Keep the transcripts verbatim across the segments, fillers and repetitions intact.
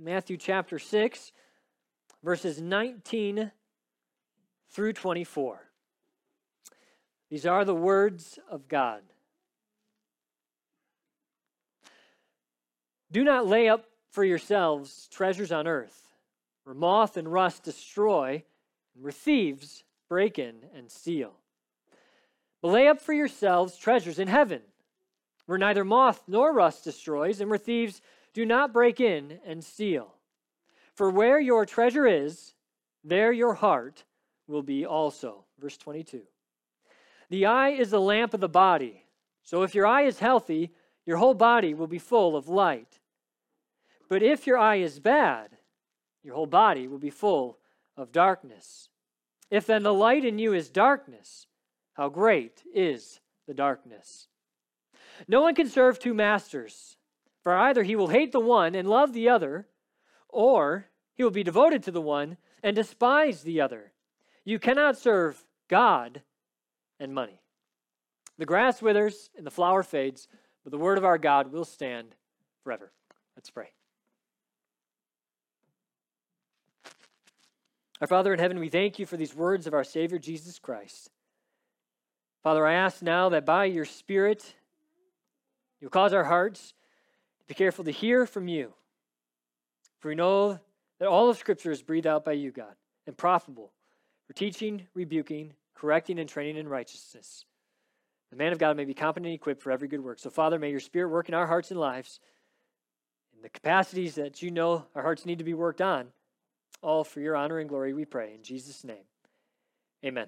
Matthew chapter six, verses nineteen through twenty-four. These are the words of God. Do not lay up for yourselves treasures on earth, where moth and rust destroy, and where thieves break in and steal. But lay up for yourselves treasures in heaven, where neither moth nor rust destroys, and where thieves do not break in and steal. For where your treasure is, there your heart will be also. Verse twenty-two. The eye is the lamp of the body. So if your eye is healthy, your whole body will be full of light. But if your eye is bad, your whole body will be full of darkness. If then the light in you is darkness, how great is the darkness? No one can serve two masters, for either he will hate the one and love the other, or he will be devoted to the one and despise the other. You cannot serve God and money. The grass withers and the flower fades, but the word of our God will stand forever. Let's pray. Our Father in heaven, we thank you for these words of our Savior Jesus Christ. Father, I ask now that by your Spirit, you'll cause our hearts to be careful to hear from you. For we know that all of Scripture is breathed out by you, God, and profitable for teaching, rebuking, correcting, and training in righteousness. The man of God may be competent and equipped for every good work. So, Father, may your Spirit work in our hearts and lives in the capacities that you know our hearts need to be worked on. All for your honor and glory, we pray. In Jesus' name, amen.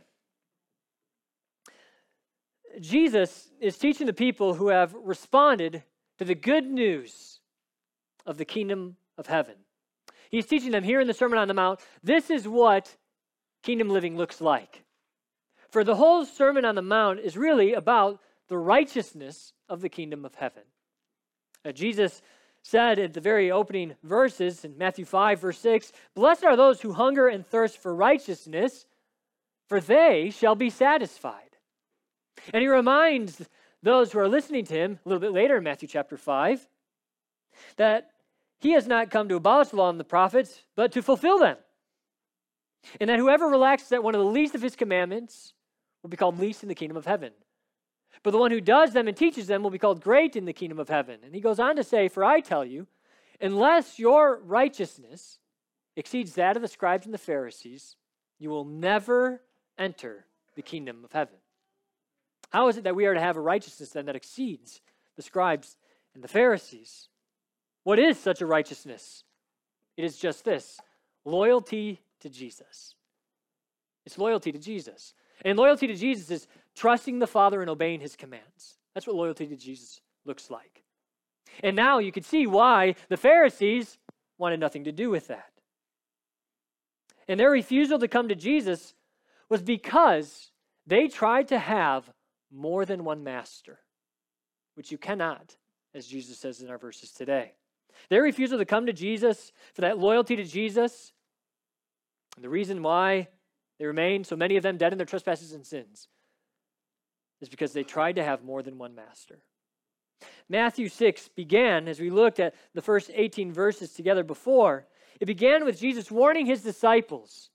Jesus is teaching the people who have responded to the good news of the kingdom of heaven. He's teaching them here in the Sermon on the Mount, this is what kingdom living looks like. For the whole Sermon on the Mount is really about the righteousness of the kingdom of heaven. Now, Jesus said at the very opening verses in Matthew five, verse six, "Blessed are those who hunger and thirst for righteousness, for they shall be satisfied." And he reminds those who are listening to him a little bit later in Matthew chapter five that he has not come to abolish the law and the prophets, but to fulfill them. And that whoever relaxes at one of the least of his commandments will be called least in the kingdom of heaven. But the one who does them and teaches them will be called great in the kingdom of heaven. And he goes on to say, "For I tell you, unless your righteousness exceeds that of the scribes and the Pharisees, you will never enter the kingdom of heaven." How is it that we are to have a righteousness then that exceeds the scribes and the Pharisees? What is such a righteousness? It is just this: loyalty to Jesus. It's loyalty to Jesus. And loyalty to Jesus is trusting the Father and obeying his commands. That's what loyalty to Jesus looks like. And now you can see why the Pharisees wanted nothing to do with that. And their refusal to come to Jesus was because they tried to have more than one master, which you cannot, as Jesus says in our verses today. Their refusal to come to Jesus, for that loyalty to Jesus, and the reason why they remain, so many of them, dead in their trespasses and sins, is because they tried to have more than one master. Matthew six began, as we looked at the first eighteen verses together before, it began with Jesus warning his disciples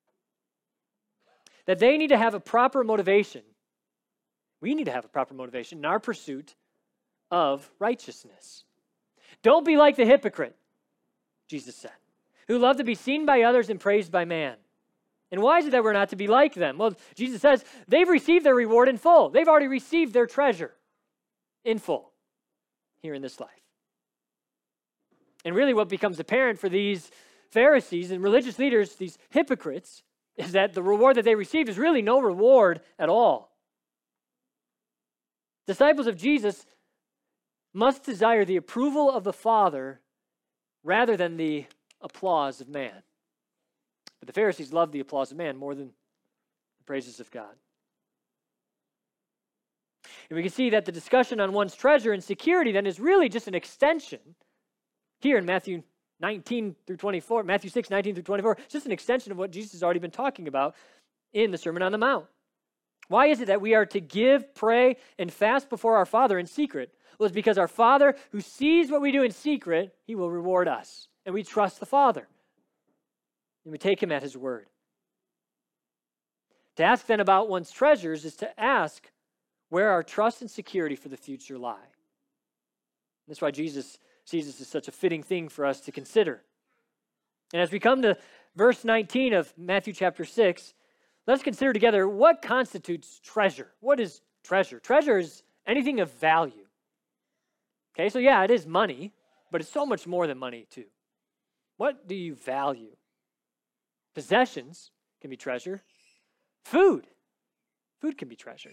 that they need to have a proper motivation. We need to have a proper motivation in our pursuit of righteousness. Don't be like the hypocrite, Jesus said, who love to be seen by others and praised by man. And why is it that we're not to be like them? Well, Jesus says they've received their reward in full. They've already received their treasure in full here in this life. And really what becomes apparent for these Pharisees and religious leaders, these hypocrites, is that the reward that they received is really no reward at all. Disciples of Jesus must desire the approval of the Father rather than the applause of man. But the Pharisees loved the applause of man more than the praises of God. And we can see that the discussion on one's treasure and security then is really just an extension here in Matthew nineteen through twenty-four, Matthew six, nineteen through twenty-four, it's just an extension of what Jesus has already been talking about in the Sermon on the Mount. Why is it that we are to give, pray, and fast before our Father in secret? Well, it's because our Father, who sees what we do in secret, he will reward us. And we trust the Father. And we take him at his word. To ask then about one's treasures is to ask where our trust and security for the future lie. That's why Jesus sees this as such a fitting thing for us to consider. And as we come to verse nineteen of Matthew chapter six, let's consider together what constitutes treasure. What is treasure? Treasure is anything of value. Okay, so yeah, it is money, but it's so much more than money too. What do you value? Possessions can be treasure. Food. Food can be treasure.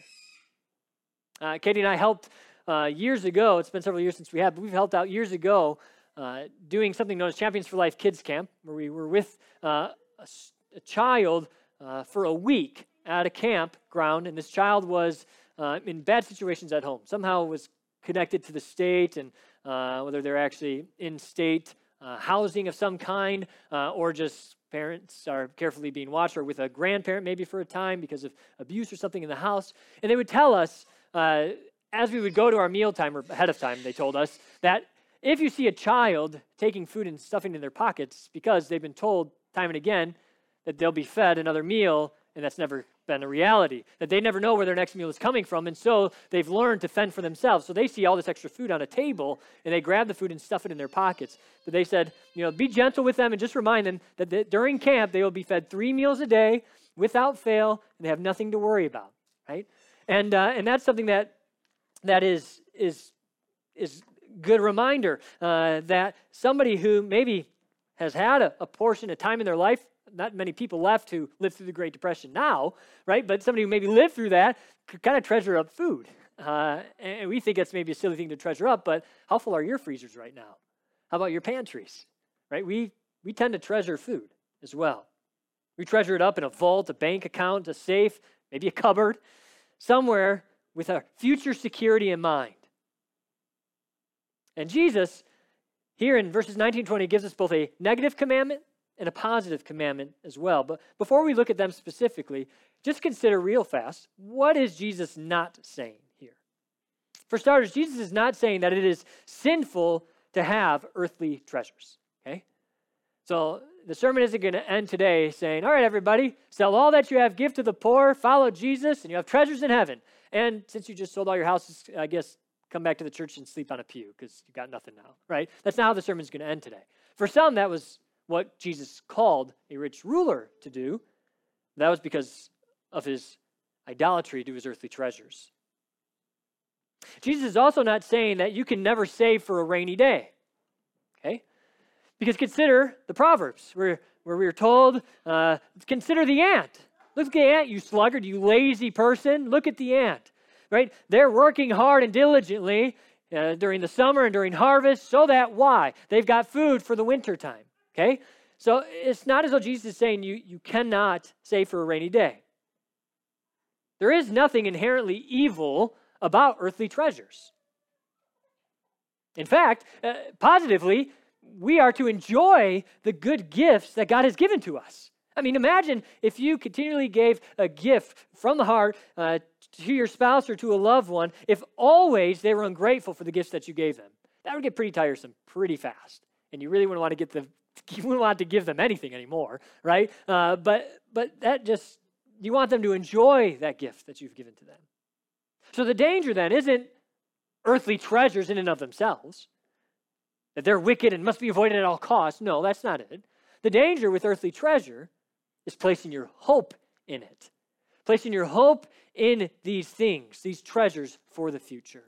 Uh, Katie and I helped uh, years ago. It's been several years since we have, but we've helped out years ago uh, doing something known as Champions for Life Kids Camp, where we were with uh, a, a child uh, for a week at a campground, and this child was uh, in bad situations at home. Somehow was connected to the state, and uh, whether they're actually in state uh, housing of some kind, uh, or just parents are carefully being watched, or with a grandparent maybe for a time because of abuse or something in the house. And they would tell us, uh, as we would go to our mealtime, or ahead of time, they told us, that if you see a child taking food and stuffing it in their pockets, because they've been told time and again that they'll be fed another meal, and that's never been a reality, that they never know where their next meal is coming from, and so they've learned to fend for themselves. So they see all this extra food on a table, and they grab the food and stuff it in their pockets. But they said, you know, be gentle with them and just remind them that the, during camp, they will be fed three meals a day without fail, and they have nothing to worry about, right? And uh, and that's something that that is is is good reminder uh, that somebody who maybe has had a, a portion of time in their life, not many people left who lived through the Great Depression now, right? But somebody who maybe lived through that could kind of treasure up food. Uh, and we think that's maybe a silly thing to treasure up, but how full are your freezers right now? How about your pantries, right? We we tend to treasure food as well. We treasure it up in a vault, a bank account, a safe, maybe a cupboard, somewhere with our future security in mind. And Jesus, here in verses nineteen and twenty, gives us both a negative commandment and a positive commandment as well. But before we look at them specifically, just consider real fast, what is Jesus not saying here? For starters, Jesus is not saying that it is sinful to have earthly treasures, okay? So the sermon isn't going to end today saying, all right, everybody, sell all that you have, give to the poor, follow Jesus, and you have treasures in heaven. And since you just sold all your houses, I guess, come back to the church and sleep on a pew because you've got nothing now, right? That's not how the sermon's going to end today. For some, that was what Jesus called a rich ruler to do. That was because of his idolatry to his earthly treasures. Jesus is also not saying that you can never save for a rainy day, okay? Because consider the Proverbs, where, where we are told, uh, consider the ant. Look at the ant, you sluggard, you lazy person. Look at the ant, right? They're working hard and diligently uh, during the summer and during harvest, so that why? They've got food for the wintertime. Okay? So it's not as though Jesus is saying you, you cannot save for a rainy day. There is nothing inherently evil about earthly treasures. In fact, uh, positively, we are to enjoy the good gifts that God has given to us. I mean, imagine if you continually gave a gift from the heart uh, to your spouse or to a loved one, if always they were ungrateful for the gifts that you gave them. That would get pretty tiresome pretty fast. And you really wouldn't want to get the You wouldn't want to give them anything anymore, right? Uh, but but that just, you want them to enjoy that gift that you've given to them. So the danger then isn't earthly treasures in and of themselves, that they're wicked and must be avoided at all costs. No, that's not it. The danger with earthly treasure is placing your hope in it, placing your hope in these things, these treasures for the future.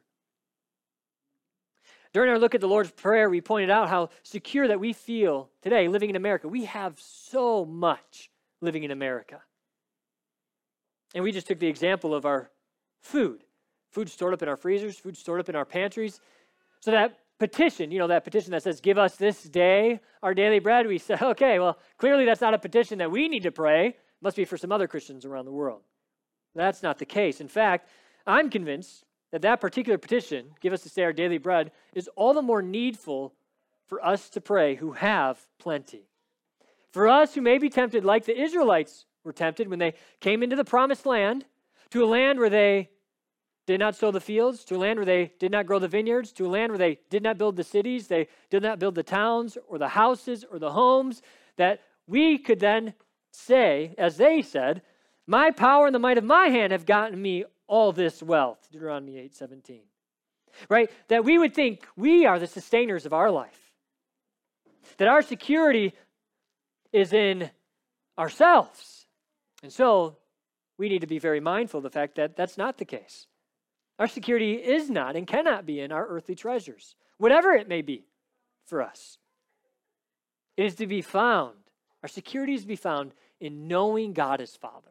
During our look at the Lord's Prayer, we pointed out how secure that we feel today living in America. We have so much living in America. And we just took the example of our food. Food stored up in our freezers, food stored up in our pantries. So that petition, you know, that petition that says, give us this day our daily bread, we said, okay, well, clearly that's not a petition that we need to pray. It must be for some other Christians around the world. That's not the case. In fact, I'm convinced that that particular petition, give us this day our daily bread, is all the more needful for us to pray who have plenty. For us who may be tempted like the Israelites were tempted when they came into the promised land, to a land where they did not sow the fields, to a land where they did not grow the vineyards, to a land where they did not build the cities, they did not build the towns or the houses or the homes, that we could then say, as they said, my power and the might of my hand have gotten me all this wealth, Deuteronomy eight seventeen. Right? That we would think we are the sustainers of our life. That our security is in ourselves. And so we need to be very mindful of the fact that that's not the case. Our security is not and cannot be in our earthly treasures, whatever it may be for us. It is to be found, our security is to be found in knowing God as Father.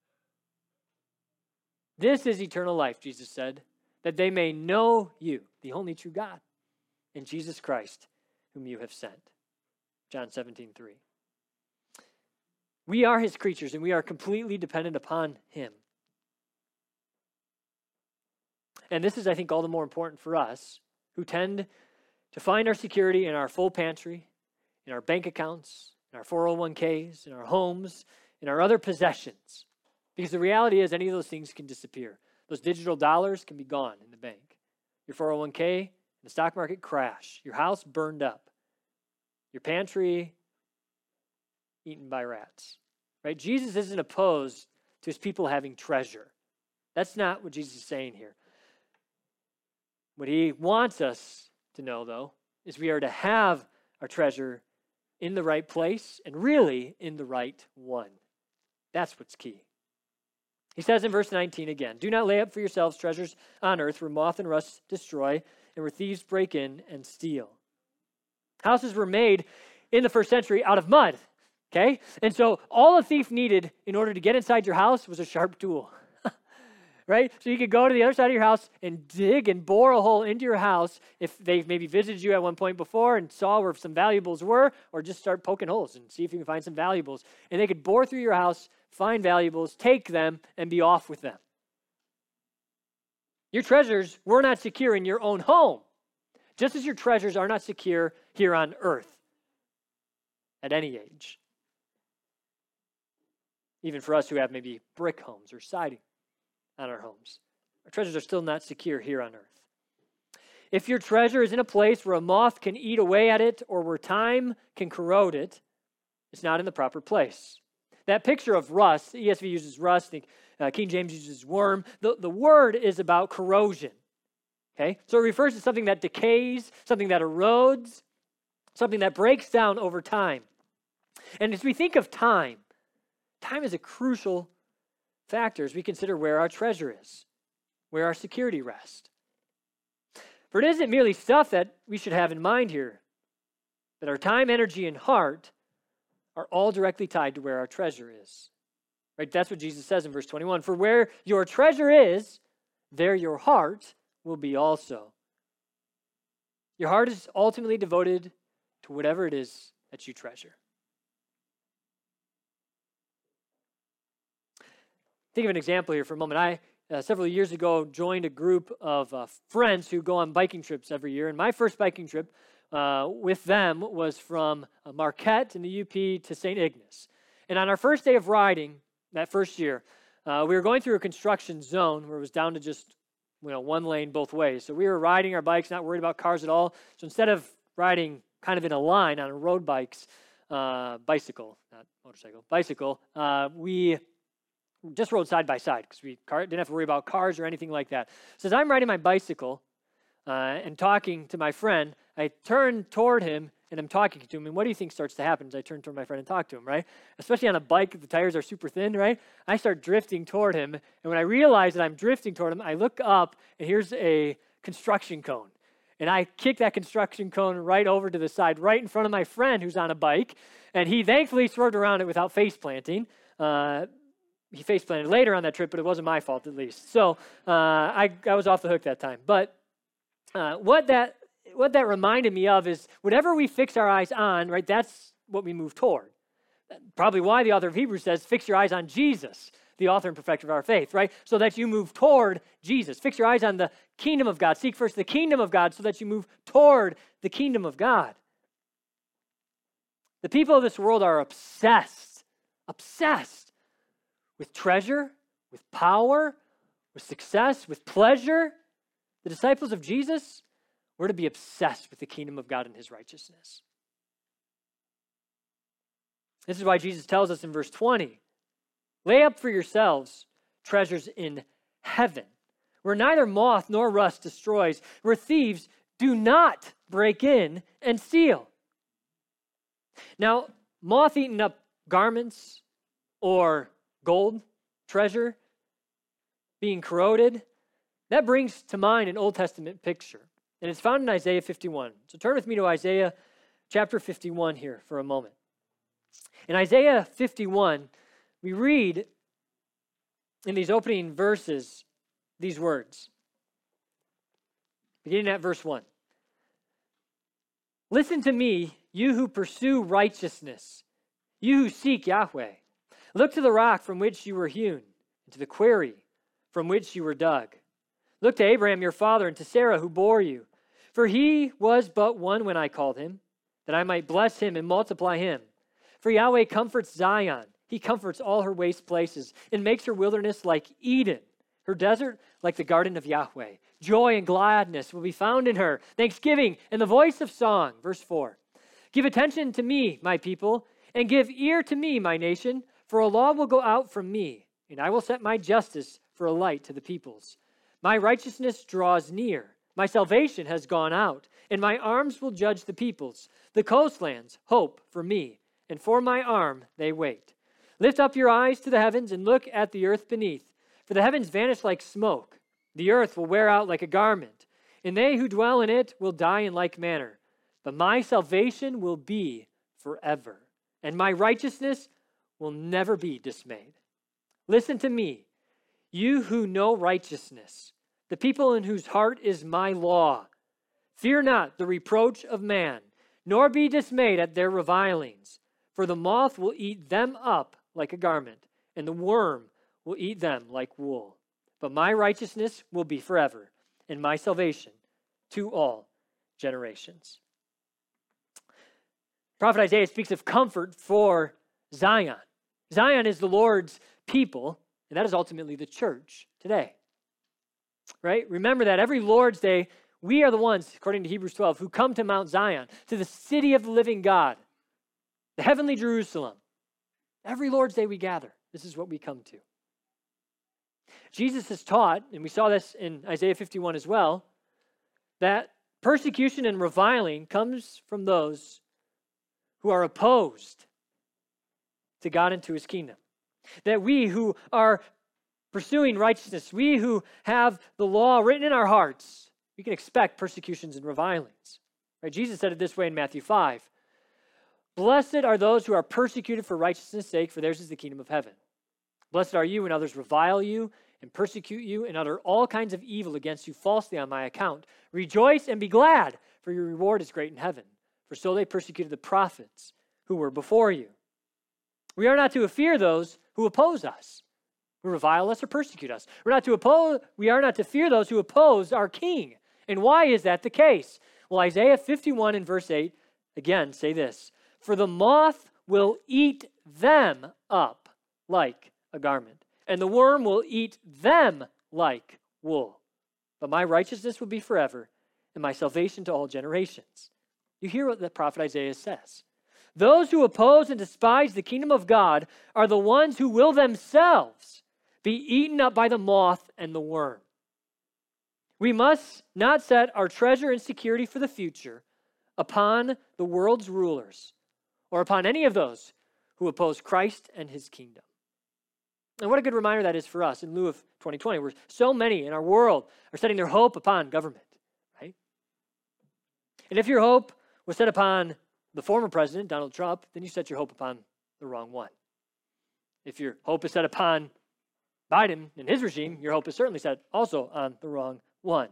This is eternal life, Jesus said, that they may know you, the only true God, and Jesus Christ, whom you have sent. John seventeen three. We are his creatures, and we are completely dependent upon him. And this is, I think, all the more important for us who tend to find our security in our full pantry, in our bank accounts, in our four oh one k's, in our homes, in our other possessions. Because the reality is any of those things can disappear. Those digital dollars can be gone in the bank. Your four oh one k, the stock market crash. Your house burned up. Your pantry eaten by rats. Right? Jesus isn't opposed to his people having treasure. That's not what Jesus is saying here. What he wants us to know, though, is we are to have our treasure in the right place and really in the right one. That's what's key. He says in verse nineteen again, do not lay up for yourselves treasures on earth where moth and rust destroy and where thieves break in and steal. Houses were made in the first century out of mud, okay? And so all a thief needed in order to get inside your house was a sharp tool. Right? So you could go to the other side of your house and dig and bore a hole into your house if they've maybe visited you at one point before and saw where some valuables were, or just start poking holes and see if you can find some valuables. And they could bore through your house, find valuables, take them, and be off with them. Your treasures were not secure in your own home, just as your treasures are not secure here on earth at any age. Even for us who have maybe brick homes or siding on our homes. Our treasures are still not secure here on earth. If your treasure is in a place where a moth can eat away at it or where time can corrode it, it's not in the proper place. That picture of rust, the E S V uses rust, I think uh, King James uses worm. The, the word is about corrosion. Okay? So it refers to something that decays, something that erodes, something that breaks down over time. And as we think of time, time is a crucial factor as we consider where our treasure is, where our security rests. For it isn't merely stuff that we should have in mind here, but our time, energy, and heart are all directly tied to where our treasure is. Right? That's what Jesus says in verse twenty-one. For where your treasure is, there your heart will be also. Your heart is ultimately devoted to whatever it is that you treasure. Think of an example here for a moment. I, uh, several years ago, joined a group of uh, friends who go on biking trips every year. And my first biking trip uh, with them was from uh, Marquette in the U P to Saint Ignace. And on our first day of riding, that first year, uh, we were going through a construction zone where it was down to just you know, one lane both ways. So we were riding our bikes, not worried about cars at all. So instead of riding kind of in a line on a road bikes, uh, bicycle, not motorcycle, bicycle, uh, we just rode side by side because we car, didn't have to worry about cars or anything like that. So as I'm riding my bicycle uh, and talking to my friend, I turn toward him and I'm talking to him. And what do you think starts to happen as I turn toward my friend and talk to him, right? Especially on a bike, the tires are super thin, right? I start drifting toward him. And when I realize that I'm drifting toward him, I look up and here's a construction cone. And I kick that construction cone right over to the side, right in front of my friend who's on a bike. And he thankfully swerved around it without face planting. Uh, He face planted later on that trip, but it wasn't my fault at least. So uh, I, I was off the hook that time. But uh, what that what that reminded me of is whatever we fix our eyes on, right, that's what we move toward. Probably why the author of Hebrews says, fix your eyes on Jesus, the author and perfecter of our faith, right? So that you move toward Jesus. Fix your eyes on the kingdom of God. Seek first the kingdom of God so that you move toward the kingdom of God. The people of this world are obsessed, obsessed with treasure, with power, with success, with pleasure. The disciples of Jesus, we're to be obsessed with the kingdom of God and his righteousness. This is why Jesus tells us in verse twenty, lay up for yourselves treasures in heaven, where neither moth nor rust destroys, where thieves do not break in and steal. Now, moth-eaten up garments or gold treasure being corroded, that brings to mind an Old Testament picture, and it's found in Isaiah fifty-one. So turn with me to Isaiah chapter fifty-one here for a moment. In Isaiah fifty-one, we read in these opening verses these words, beginning at verse one. Listen to me, you who pursue righteousness, you who seek Yahweh. Look to the rock from which you were hewn, and to the quarry from which you were dug. Look to Abraham your father, and to Sarah who bore you. For he was but one when I called him, that I might bless him and multiply him. For Yahweh comforts Zion. He comforts all her waste places and makes her wilderness like Eden, her desert like the garden of Yahweh. Joy and gladness will be found in her, thanksgiving and the voice of song. Verse four. Give attention to me, my people, and give ear to me, my nation, for a law will go out from me, and I will set my justice for a light to the peoples. My righteousness draws near. My salvation has gone out, and my arms will judge the peoples. The coastlands hope for me, and for my arm they wait. Lift up your eyes to the heavens and look at the earth beneath, for the heavens vanish like smoke. The earth will wear out like a garment, and they who dwell in it will die in like manner. But my salvation will be forever, and my righteousness will never be dismayed. Listen to me, you who know righteousness, the people in whose heart is my law. Fear not the reproach of man, nor be dismayed at their revilings, for the moth will eat them up like a garment, and the worm will eat them like wool. But my righteousness will be forever, and my salvation to all generations. Prophet Isaiah speaks of comfort for Zion. Zion is the Lord's people, and that is ultimately the church today. Right? Remember that every Lord's Day, we are the ones, according to Hebrews twelve, who come to Mount Zion, to the city of the living God, the heavenly Jerusalem. Every Lord's Day we gather. This is what we come to. Jesus has taught, and we saw this in Isaiah fifty-one as well, that persecution and reviling comes from those who are opposed to God and to his kingdom. That we who are pursuing righteousness, we who have the law written in our hearts, we can expect persecutions and revilings. Right? Jesus said it this way in Matthew five. Blessed are those who are persecuted for righteousness' sake, for theirs is the kingdom of heaven. Blessed are you when others revile you and persecute you and utter all kinds of evil against you falsely on my account. Rejoice and be glad, for your reward is great in heaven. For so they persecuted the prophets who were before you. We are not to fear those who oppose us, who revile us or persecute us. We're not to oppose, we are not to fear those who oppose our king. And why is that the case? Well, Isaiah fifty-one and verse eight, again, say this. For the moth will eat them up like a garment, and the worm will eat them like wool. But my righteousness will be forever, and my salvation to all generations. You hear what the prophet Isaiah says. Those who oppose and despise the kingdom of God are the ones who will themselves be eaten up by the moth and the worm. We must not set our treasure and security for the future upon the world's rulers or upon any of those who oppose Christ and his kingdom. And what a good reminder that is for us in lieu of twenty twenty, where so many in our world are setting their hope upon government, right? And if your hope was set upon the former president, Donald Trump, then you set your hope upon the wrong one. If your hope is set upon Biden and his regime, your hope is certainly set also on the wrong one.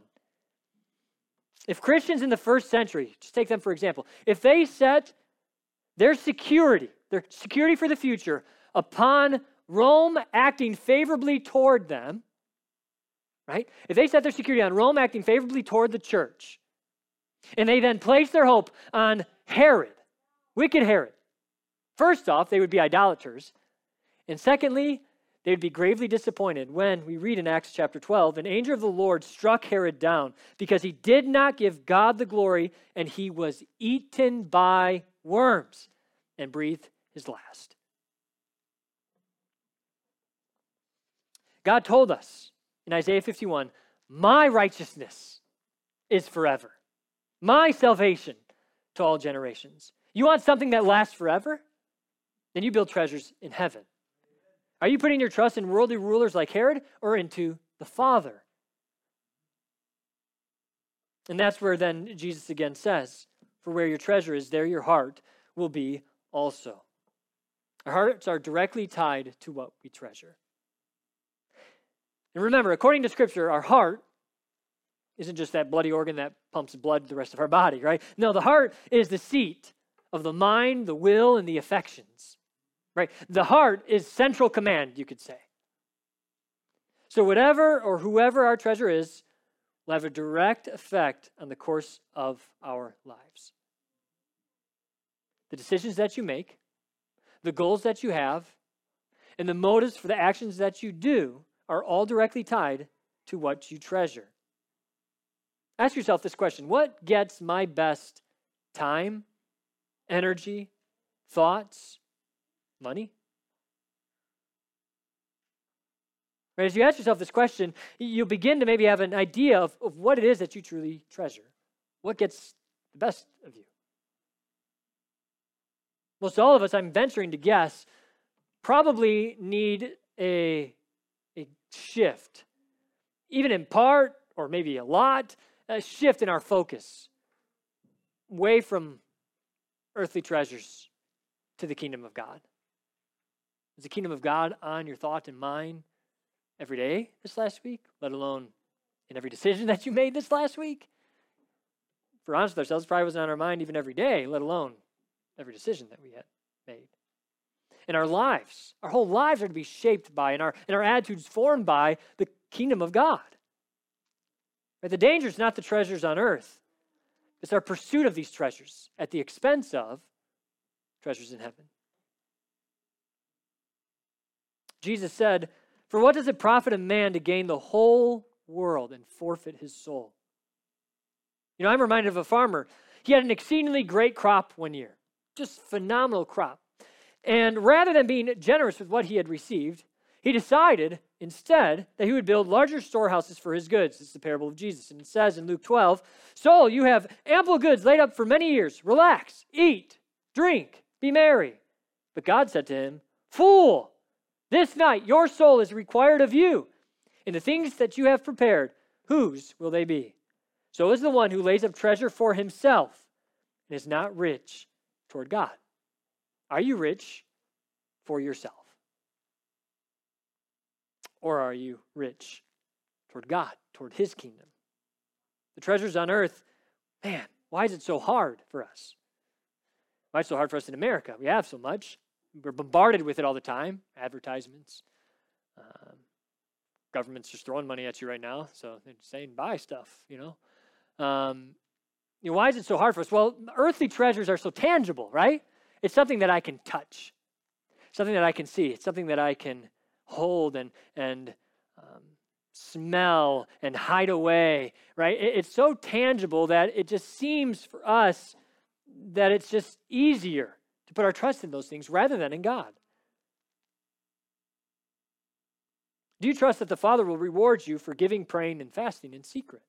If Christians in the first century, just take them for example, if they set their security, their security for the future upon Rome acting favorably toward them, right? If they set their security on Rome acting favorably toward the church, and they then place their hope on Herod, wicked Herod, first off, they would be idolaters. And secondly, they would be gravely disappointed when we read in Acts chapter twelve, an angel of the Lord struck Herod down because he did not give God the glory, and he was eaten by worms and breathed his last. God told us in Isaiah fifty-one, my righteousness is forever. My salvation to all generations. You want something that lasts forever? Then you build treasures in heaven. Are you putting your trust in worldly rulers like Herod or into the Father? And that's where then Jesus again says, for where your treasure is, there your heart will be also. Our hearts are directly tied to what we treasure. And remember, according to Scripture, our heart isn't just that bloody organ that pumps blood to the rest of our body, right? No, the heart is the seat of the mind, the will, and the affections, right? The heart is central command, you could say. So whatever or whoever our treasure is will have a direct effect on the course of our lives. The decisions that you make, the goals that you have, and the motives for the actions that you do are all directly tied to what you treasure. Ask yourself this question: what gets my best time, energy, thoughts, money? Right, as you ask yourself this question, you'll begin to maybe have an idea of, of what it is that you truly treasure. What gets the best of you? Most all of us, I'm venturing to guess, probably need a, a shift, even in part, or maybe a lot, a shift in our focus away from earthly treasures to the kingdom of God. Is the kingdom of God on your thought and mind every day this last week, let alone in every decision that you made this last week? If we're honest with ourselves, probably wasn't on our mind even every day, let alone every decision that we had made. And our lives, our whole lives are to be shaped by, and our, and our attitudes formed by the kingdom of God. Right? The danger is not the treasures on earth. It's our pursuit of these treasures at the expense of treasures in heaven. Jesus said, for what does it profit a man to gain the whole world and forfeit his soul? You know, I'm reminded of a farmer. He had an exceedingly great crop one year. Just phenomenal crop. And rather than being generous with what he had received, he decided instead that he would build larger storehouses for his goods. This is the parable of Jesus. And it says in Luke twelve, soul, you have ample goods laid up for many years. Relax, eat, drink, be merry. But God said to him, fool, this night your soul is required of you. And the things that you have prepared, whose will they be? So is the one who lays up treasure for himself and is not rich toward God. Are you rich for yourself? Or are you rich toward God, toward his kingdom? The treasures on earth, man, why is it so hard for us? Why is it so hard for us in America? We have so much. We're bombarded with it all the time. Advertisements. Um, government's just throwing money at you right now, so they're saying buy stuff, you know. Um, you know, why is it so hard for us? Well, earthly treasures are so tangible, right? It's something that I can touch, something that I can see. It's something that I can hold and and um, smell and hide away, right? It, it's so tangible that it just seems for us that it's just easier to put our trust in those things rather than in God. Do you trust that the Father will reward you for giving, praying, and fasting in secret?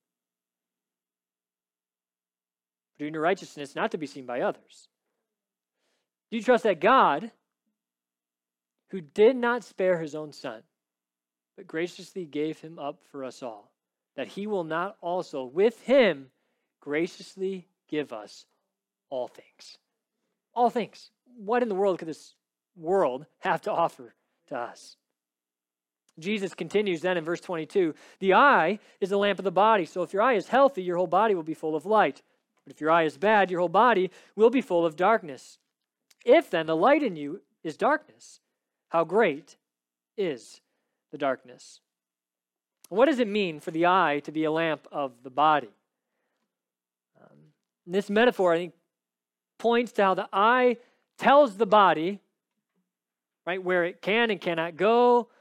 For doing your righteousness not to be seen by others? Do you trust that God, who did not spare his own son, but graciously gave him up for us all, that he will not also with him graciously give us all things? All things. What in the world could this world have to offer to us? Jesus continues then in verse twenty-two, the eye is the lamp of the body. So if your eye is healthy, your whole body will be full of light. But if your eye is bad, your whole body will be full of darkness. If then the light in you is darkness, how great is the darkness? What does it mean for the eye to be a lamp of the body? Um, this metaphor, I think, points to how the eye tells the body, right, where it can and cannot go,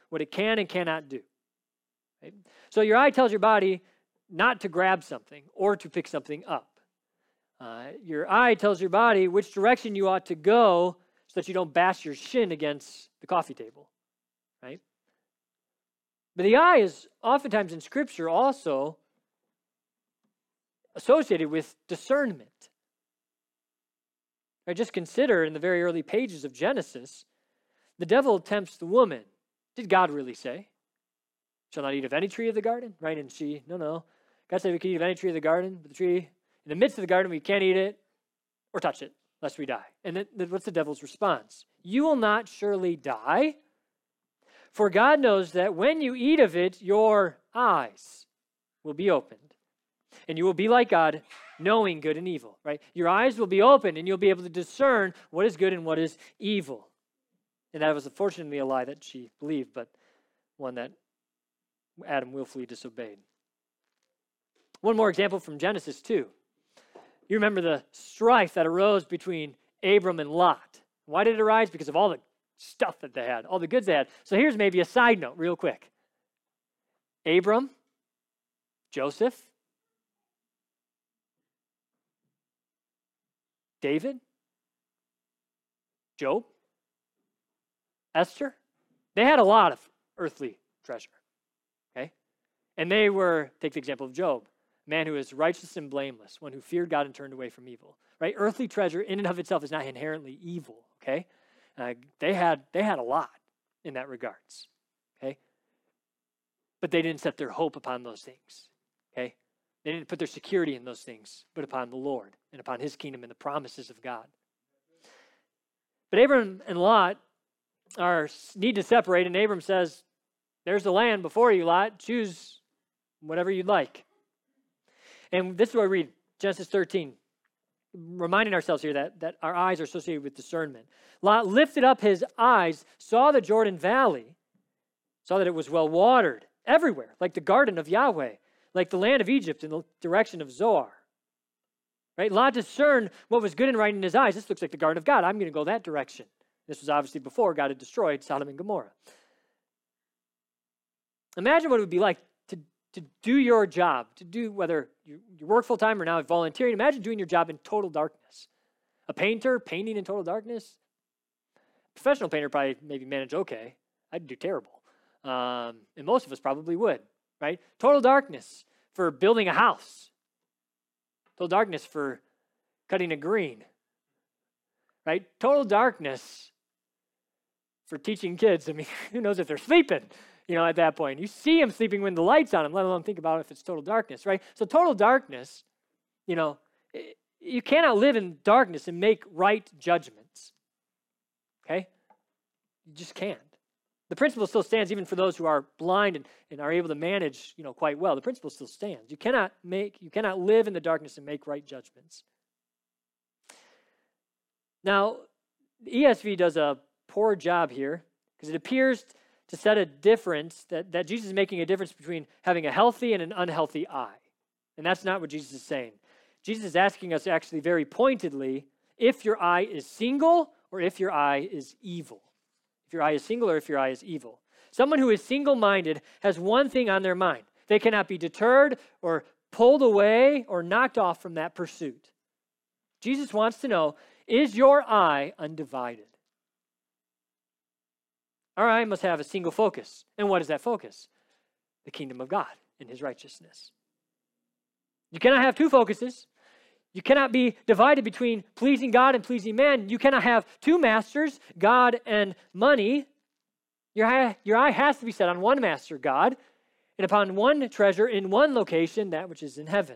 what it can and cannot do. Right? So your eye tells your body not to grab something or to pick something up. Uh, your eye tells your body which direction you ought to go so that you don't bash your shin against the coffee table, right? But the eye is oftentimes in Scripture also associated with discernment. Right? Just consider in the very early pages of Genesis, the devil tempts the woman. Did God really say, shall not eat of any tree of the garden? Right? And she, no, no. God said we could eat of any tree of the garden, but the tree in the midst of the garden, we can't eat it or touch it, lest we die. And then, then what's the devil's response? You will not surely die, for God knows that when you eat of it, your eyes will be opened, and you will be like God, knowing good and evil, right? Your eyes will be open, and you'll be able to discern what is good and what is evil. And that was unfortunately a lie that she believed, but one that Adam willfully disobeyed. One more example from Genesis two. You remember the strife that arose between Abram and Lot. Why did it arise? Because of all the stuff that they had, all the goods they had. So here's maybe a side note real quick. Abram, Joseph, David, Job, Esther, they had a lot of earthly treasure, okay? And they were, take the example of Job, a man who is righteous and blameless, one who feared God and turned away from evil, right? Earthly treasure in and of itself is not inherently evil, okay? Uh, they had they had a lot in that regards, okay? But they didn't set their hope upon those things, okay? They didn't put their security in those things, but upon the Lord and upon his kingdom and the promises of God. But Abram and Lot are need to separate, and Abram says, there's the land before you, Lot. Choose whatever you'd like. And this is what we read, Genesis thirteen, reminding ourselves here that, that our eyes are associated with discernment. Lot lifted up his eyes, saw the Jordan Valley, saw that it was well watered everywhere, like the garden of Yahweh, like the land of Egypt in the direction of Zoar. Right? Lot discerned what was good and right in his eyes. This looks like the garden of God. I'm going to go that direction. This was obviously before God had destroyed Sodom and Gomorrah. Imagine what it would be like to, to do your job, to do whether you, you work full-time or now volunteering. Imagine doing your job in total darkness. A painter painting in total darkness. A professional painter probably maybe manage okay. I'd do terrible. Um, and most of us probably would, right? Total darkness for building a house. Total darkness for cutting a green, right? Total darkness for teaching kids. I mean, who knows if they're sleeping, you know, at that point. You see them sleeping when the light's on them, let alone think about if it's total darkness, right? So total darkness, you know, you cannot live in darkness and make right judgments, okay? You just can't. The principle still stands even for those who are blind and, and are able to manage, you know, quite well. The principle still stands. You cannot make, you cannot live in the darkness and make right judgments. Now, the E S V does a poor job here because it appears to set a difference, that, that Jesus is making a difference between having a healthy and an unhealthy eye. And that's not what Jesus is saying. Jesus is asking us actually very pointedly if your eye is single or if your eye is evil. If your eye is single or if your eye is evil. Someone who is single-minded has one thing on their mind. They cannot be deterred or pulled away or knocked off from that pursuit. Jesus wants to know, is your eye undivided? Our eye must have a single focus. And what is that focus? The kingdom of God and his righteousness. You cannot have two focuses. You cannot be divided between pleasing God and pleasing man. You cannot have two masters, God and money. Your eye, your eye has to be set on one master, God, and upon one treasure in one location, that which is in heaven.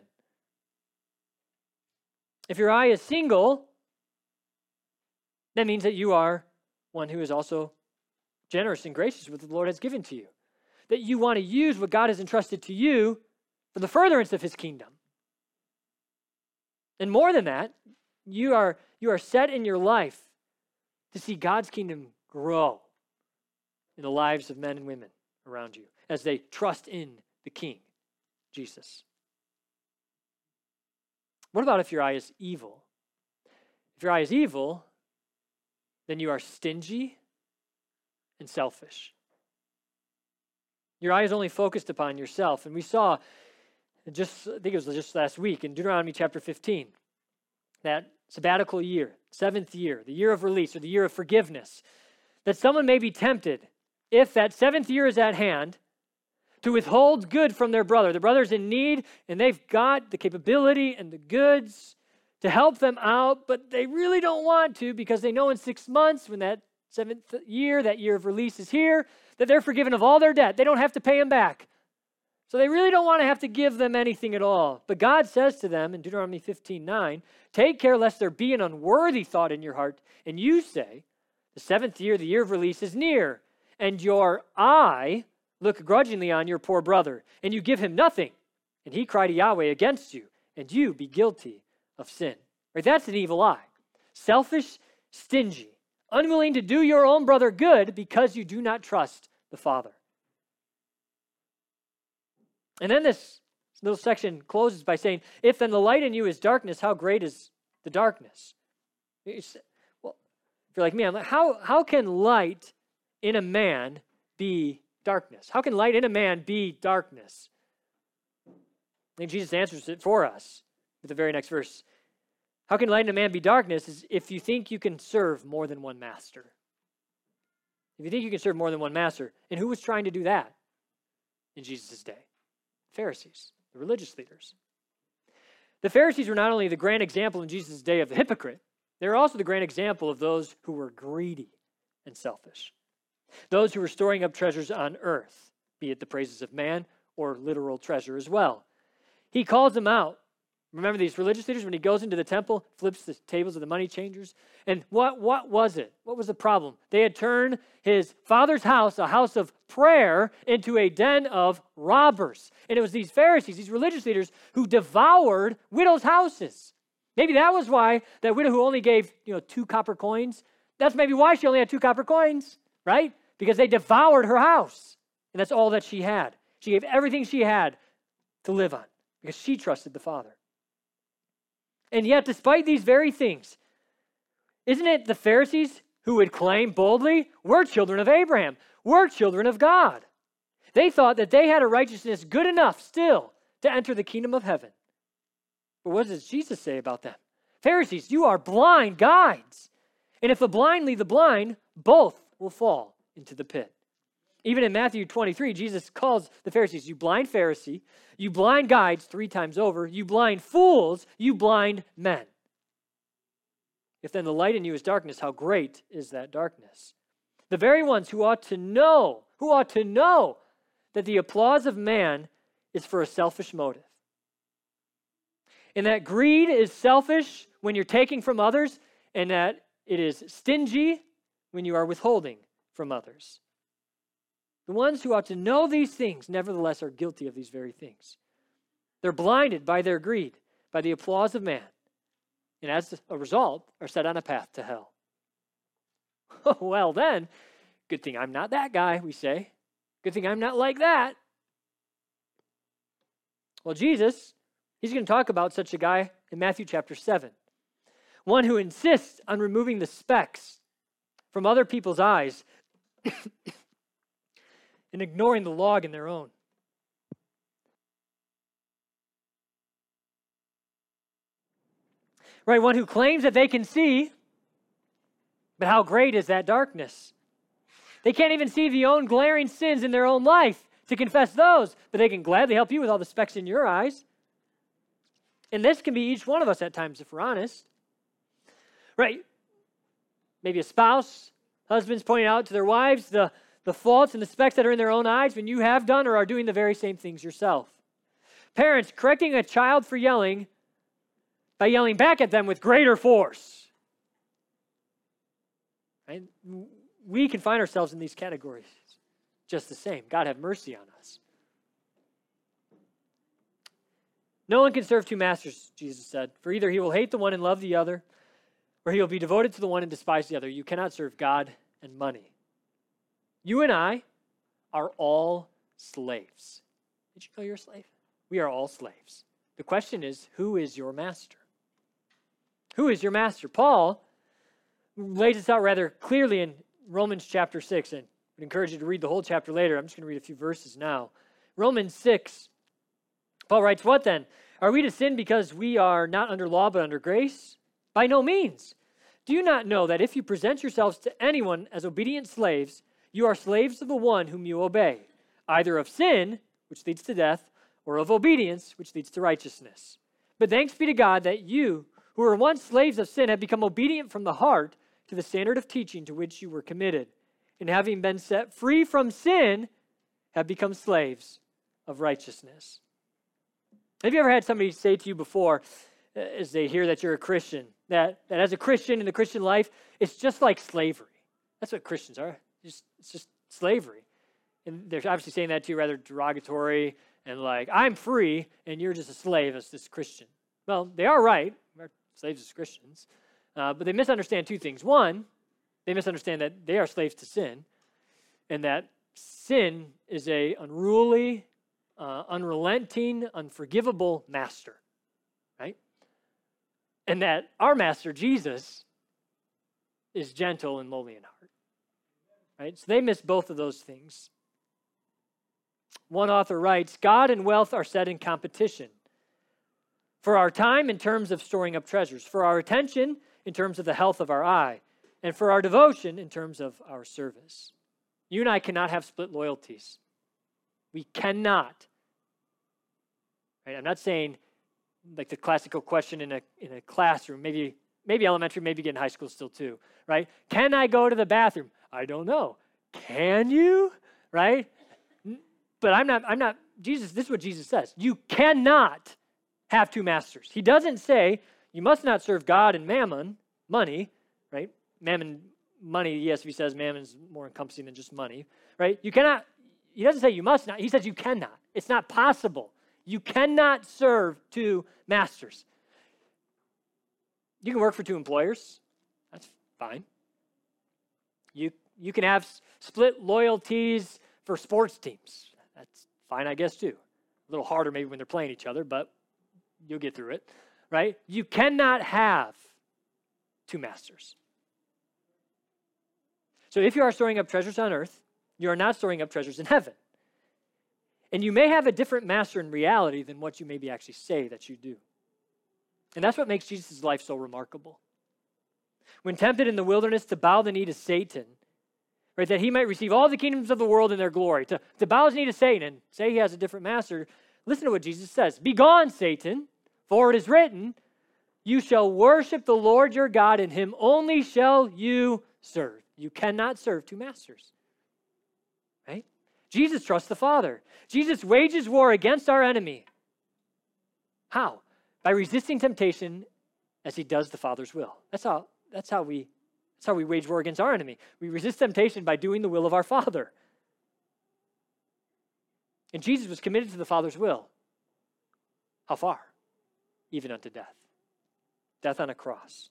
If your eye is single, that means that you are one who is also generous and gracious with what the Lord has given to you. That you want to use what God has entrusted to you for the furtherance of his kingdom. And more than that, you are, you are set in your life to see God's kingdom grow in the lives of men and women around you as they trust in the King, Jesus. What about if your eye is evil? If your eye is evil, then you are stingy and selfish. Your eye is only focused upon yourself. And we saw just, I think it was just last week in Deuteronomy chapter fifteen, that sabbatical year, seventh year, the year of release or the year of forgiveness, that someone may be tempted, if that seventh year is at hand, to withhold good from their brother. The brother's in need, and they've got the capability and the goods to help them out, but they really don't want to because they know in six months when that seventh year, that year of release is here, that they're forgiven of all their debt. They don't have to pay them back. So they really don't want to have to give them anything at all. But God says to them in Deuteronomy fifteen nine, take care lest there be an unworthy thought in your heart, and you say, the seventh year, the year of release is near, and your eye look grudgingly on your poor brother, and you give him nothing, and he cry to Yahweh against you, and you be guilty of sin. Right? That's an evil eye. Selfish, stingy, unwilling to do your own brother good because you do not trust the Father. And then this little section closes by saying, if then the light in you is darkness, how great is the darkness? Well, if you're like me, I'm like, how, how can light in a man be darkness? How can light in a man be darkness? I think Jesus answers it for us with the very next verse. How can light in a man be darkness is if you think you can serve more than one master. If you think you can serve more than one master. And who was trying to do that in Jesus' day? Pharisees, the religious leaders. The Pharisees were not only the grand example in Jesus' day of the hypocrite, they were also the grand example of those who were greedy and selfish. Those who were storing up treasures on earth, be it the praises of man or literal treasure as well. He calls them out. Remember these religious leaders, when he goes into the temple, flips the tables of the money changers? And what, what was it? What was the problem? They had turned his father's house, a house of prayer, into a den of robbers. And it was these Pharisees, these religious leaders, who devoured widows' houses. Maybe that was why that widow who only gave, you know, two copper coins, that's maybe why she only had two copper coins, right? Because they devoured her house. And that's all that she had. She gave everything she had to live on because she trusted the Father. And yet, despite these very things, isn't it the Pharisees who would claim boldly, we're children of Abraham, we're children of God? They thought that they had a righteousness good enough still to enter the kingdom of heaven. But what does Jesus say about them? Pharisees, you are blind guides. And if the blind lead the blind, both will fall into the pit. Even in Matthew twenty-three, Jesus calls the Pharisees, you blind Pharisee, you blind guides three times over, you blind fools, you blind men. If then the light in you is darkness, how great is that darkness? The very ones who ought to know, who ought to know that the applause of man is for a selfish motive. And that greed is selfish when you're taking from others, and that it is stingy when you are withholding from others. The ones who ought to know these things, nevertheless, are guilty of these very things. They're blinded by their greed, by the applause of man, and as a result, are set on a path to hell. Well then, good thing I'm not that guy, we say. Good thing I'm not like that. Well, Jesus, he's going to talk about such a guy in Matthew chapter seven. One who insists on removing the specks from other people's eyes and ignoring the log in their own. Right, one who claims that they can see, but how great is that darkness? They can't even see the own glaring sins in their own life to confess those, but they can gladly help you with all the specks in your eyes. And this can be each one of us at times, if we're honest. Right, maybe a spouse, husbands pointing out to their wives the the faults and the specks that are in their own eyes when you have done or are doing the very same things yourself. Parents correcting a child for yelling by yelling back at them with greater force. Right? We can find ourselves in these categories just the same. God have mercy on us. No one can serve two masters, Jesus said, for either he will hate the one and love the other, or he will be devoted to the one and despise the other. You cannot serve God and money. You and I are all slaves. Did you know you're a slave? We are all slaves. The question is, who is your master? Who is your master? Paul lays this out rather clearly in Romans chapter six. And would encourage you to read the whole chapter later. I'm just going to read a few verses now. Romans six, Paul writes, "What then? Are we to sin because we are not under law but under grace? By no means. Do you not know that if you present yourselves to anyone as obedient slaves, you are slaves of the one whom you obey, either of sin, which leads to death, or of obedience, which leads to righteousness? But thanks be to God that you, who were once slaves of sin, have become obedient from the heart to the standard of teaching to which you were committed, and having been set free from sin, have become slaves of righteousness." Have you ever had somebody say to you before, uh, as they hear that you're a Christian, that, that as a Christian in the Christian life, it's just like slavery? That's what Christians are. Just, it's just slavery. And they're obviously saying that to you rather derogatory and like, I'm free and you're just a slave as this Christian. Well, they are right. We're slaves as Christians. Uh, but they misunderstand two things. One, they misunderstand that they are slaves to sin and that sin is a unruly, uh, unrelenting, unforgivable master, right? And that our master, Jesus, is gentle and lowly in heart, right? So they miss both of those things. One author writes, "God and wealth are set in competition. For our time in terms of storing up treasures, for our attention in terms of the health of our eye, and for our devotion in terms of our service." You and I cannot have split loyalties. We cannot. Right? I'm not saying like the classical question in a in a classroom, maybe maybe elementary, maybe in high school still too, right? Can I go to the bathroom? I don't know. Can you? Right? But I'm not, I'm not, Jesus, this is what Jesus says. You cannot have two masters. He doesn't say you must not serve God and mammon, money, right? Mammon, money, the E S V says mammon's more encompassing than just money, right? You cannot, he doesn't say you must not, he says you cannot. It's not possible. You cannot serve two masters. You can work for two employers. That's fine. You, you can have split loyalties for sports teams. That's fine, I guess, too. A little harder maybe when they're playing each other, but you'll get through it, right? You cannot have two masters. So if you are storing up treasures on earth, you are not storing up treasures in heaven. And you may have a different master in reality than what you maybe actually say that you do. And that's what makes Jesus' life so remarkable. When tempted in the wilderness to bow the knee to Satan, right, that he might receive all the kingdoms of the world in their glory, to, to bow his knee to Satan and say he has a different master, listen to what Jesus says. "Begone, Satan, for it is written, you shall worship the Lord your God, and him only shall you serve." You cannot serve two masters, right? Jesus trusts the Father. Jesus wages war against our enemy. How? By resisting temptation as he does the Father's will. That's how, that's how we That's how we wage war against our enemy. We resist temptation by doing the will of our Father. And Jesus was committed to the Father's will. How far? Even unto death. Death on a cross.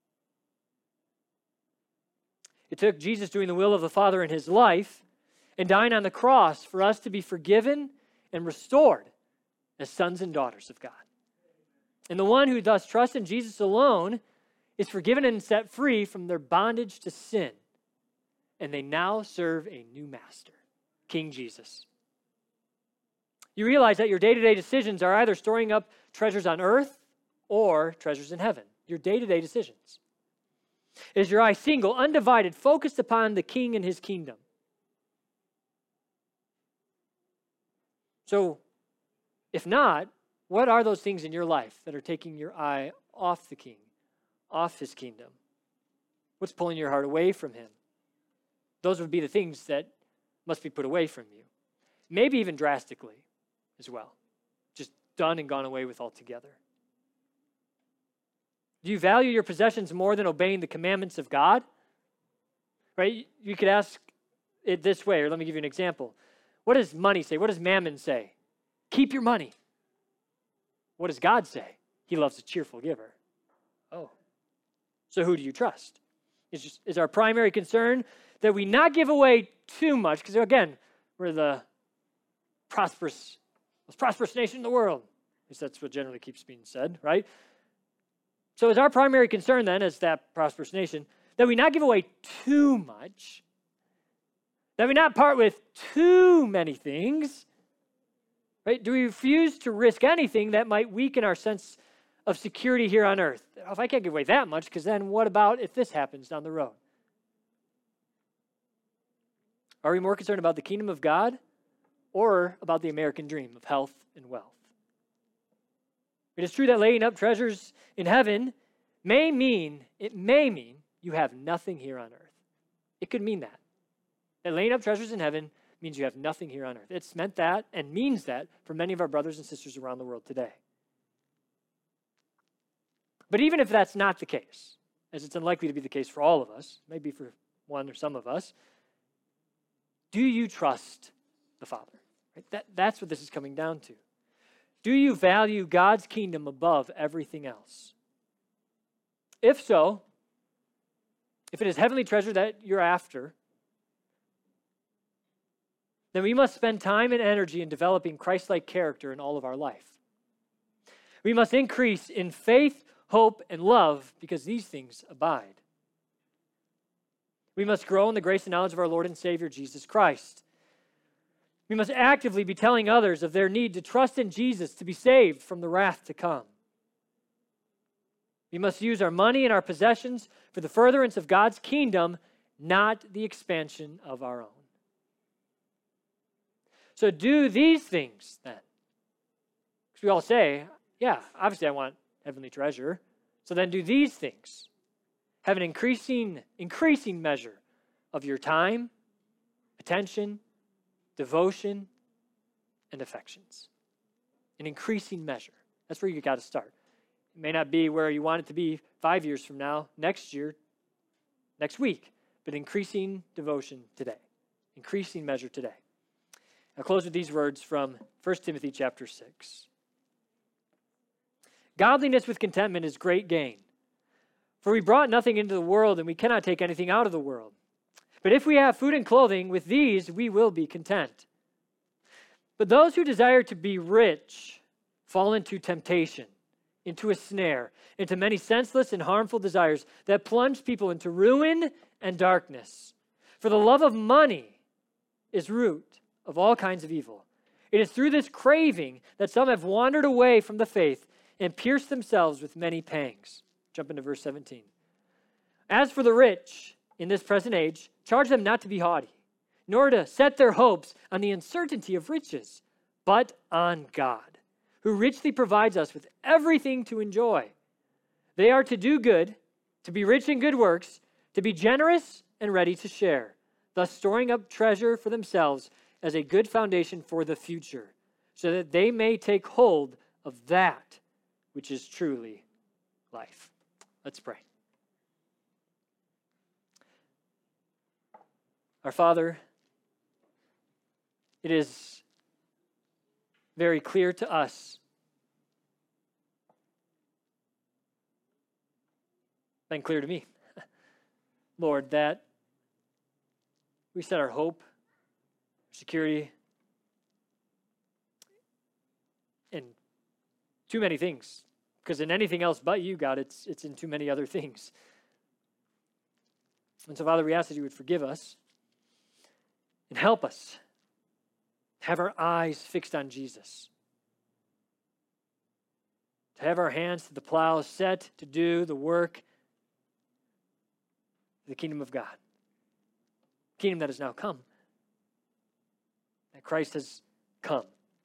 It took Jesus doing the will of the Father in his life and dying on the cross for us to be forgiven and restored as sons and daughters of God. And the one who thus trusts in Jesus alone is forgiven and set free from their bondage to sin. And they now serve a new master, King Jesus. You realize that your day-to-day decisions are either storing up treasures on earth or treasures in heaven. Your day-to-day decisions. Is your eye single, undivided, focused upon the King and his kingdom? So, if not, what are those things in your life that are taking your eye off the King? Off his kingdom? What's pulling your heart away from him? Those would be the things that must be put away from you. Maybe even drastically as well. Just done and gone away with altogether. Do you value your possessions more than obeying the commandments of God? Right? You could ask it this way, or let me give you an example. What does money say? What does mammon say? Keep your money. What does God say? He loves a cheerful giver. Oh. So who do you trust? Is, just, is our primary concern that we not give away too much, because again, we're the prosperous, most prosperous nation in the world. At least that's what generally keeps being said, right? So is our primary concern then, as that prosperous nation, that we not give away too much, That we not part with too many things, right? Do we refuse to risk anything that might weaken our sense of security here on earth? If I can't give away that much, because then what about if this happens down the road? Are we more concerned about the kingdom of God or about the American dream of health and wealth? It is true that laying up treasures in heaven may mean, it may mean you have nothing here on earth. It could mean that. That laying up treasures in heaven means you have nothing here on earth. It's meant that and means that for many of our brothers and sisters around the world today. But even if that's not the case, as it's unlikely to be the case for all of us, maybe for one or some of us, do you trust the Father? Right? That, that's what this is coming down to. Do you value God's kingdom above everything else? If so, if it is heavenly treasure that you're after, then we must spend time and energy in developing Christ-like character in all of our life. We must increase in faith, hope, and love because these things abide. We must grow in the grace and knowledge of our Lord and Savior, Jesus Christ. We must actively be telling others of their need to trust in Jesus to be saved from the wrath to come. We must use our money and our possessions for the furtherance of God's kingdom, not the expansion of our own. So do these things then. Because we all say, yeah, obviously I want heavenly treasure. So then do these things. Have an increasing, increasing measure of your time, attention, devotion, and affections. An increasing measure. That's where you got to start. It may not be where you want it to be five years from now, next year, next week, but increasing devotion today. Increasing measure today. I'll close with these words from First Timothy chapter six. Godliness with contentment is great gain. For we brought nothing into the world, and we cannot take anything out of the world. But if we have food and clothing, with these we will be content. But those who desire to be rich fall into temptation, into a snare, into many senseless and harmful desires that plunge people into ruin and darkness. For the love of money is root of all kinds of evil. It is through this craving that some have wandered away from the faith and pierced themselves with many pangs. Jump into verse seventeen. As for the rich in this present age, charge them not to be haughty, nor to set their hopes on the uncertainty of riches, but on God, who richly provides us with everything to enjoy. They are to do good, to be rich in good works, to be generous and ready to share, thus storing up treasure for themselves as a good foundation for the future, so that they may take hold of that which is truly life. Let's pray. Our Father, it is very clear to us and clear to me, Lord, that we set our hope, security, in too many things. Because in anything else but you, God, it's it's in too many other things. And so, Father, we ask that you would forgive us and help us have our eyes fixed on Jesus. To have our hands to the plow, set to do the work of the kingdom of God. Kingdom that has now come. That Christ has come,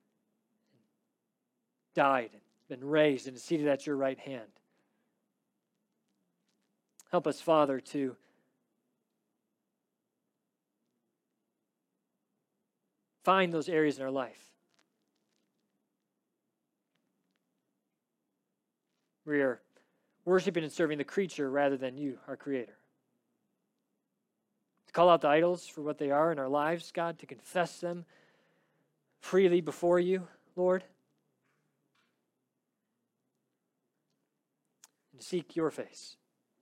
died, been raised, and is seated at your right hand. Help us, Father, to find those areas in our life where we are worshiping and serving the creature rather than you, our Creator. To call out the idols for what they are in our lives, God, to confess them freely before you, Lord. And to seek your face.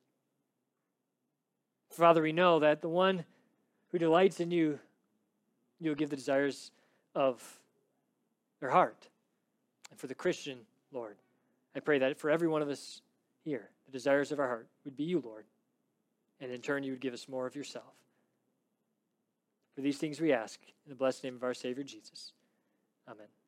Father, we know that the one who delights in you, you will give the desires of their heart. And for the Christian, Lord, I pray that for every one of us here, the desires of our heart would be you, Lord. And in turn, you would give us more of yourself. For these things we ask in the blessed name of our Savior Jesus. Amen.